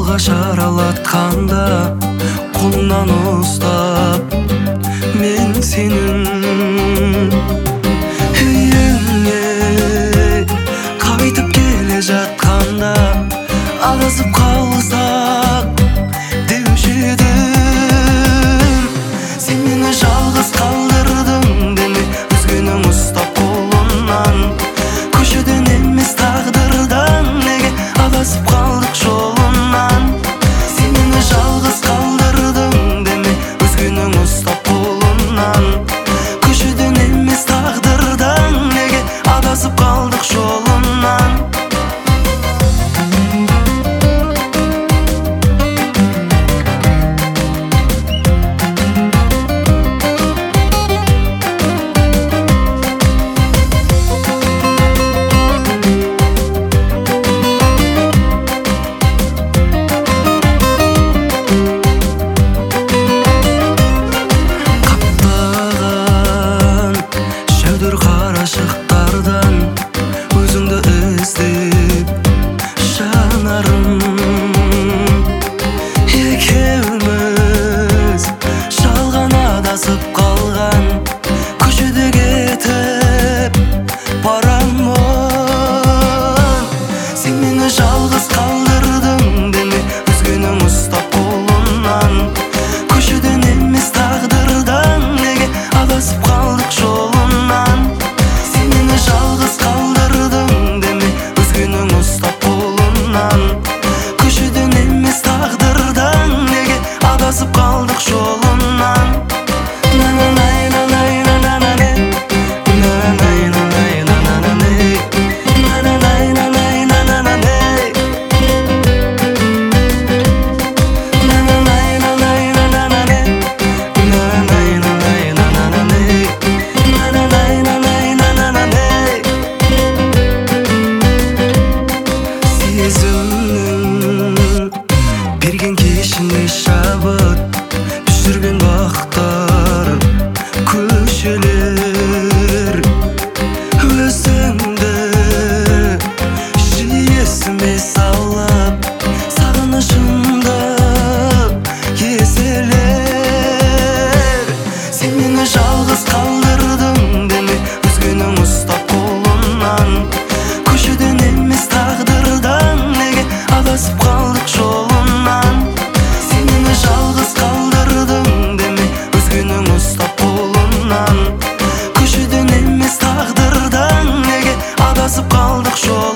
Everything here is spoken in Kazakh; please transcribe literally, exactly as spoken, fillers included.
алғаш аралатқанда қолыңнан ұстап мен сенің үйіңе қайтып келе жатқанда адасып қалсақ деуші едім. Сен мені жалғыз қалдырдың деме, өзгенің ұстап қолымнан. Көшеден емес тағдырдан неге адасып қалдық жолынан. Сен мені жалғыз қалдырдың деме, өзгенің ұстап қолымнан. Көшеден емес тағдырдан неге адасып қалдық жолынан. Қарашықтардан өзіңді іздеп жанарым, екеуміз жалған адасып қалған көшеде кетіп барамын. Сен мені жалғыз қалдырдың деме, өзгенің ұстап қолымнан. Көшеден емес тағдырдан неге адасып қалдық жолынан. Жалғыз қалдырдың деме, өзгенің ұстап қолымнан. Көшеден емес тағдырдан неге адасып қалдық жолынан. Берген кешіне шабыт жүрген бақтар көшелер. Өзіңді жиі есіме салып, сағынышымды еселер. Сен мені жалғыз қалдырдың деме, өзгенің ұстап қолымнан. Көшеден емес тағдырдан неге адасып қалдық жолынан. Сен мені жалғыз қалдырдың деме, өзгенің ұстап қолымнан. Көшеден емес тағдырдан неге адасып қалдық жолынан.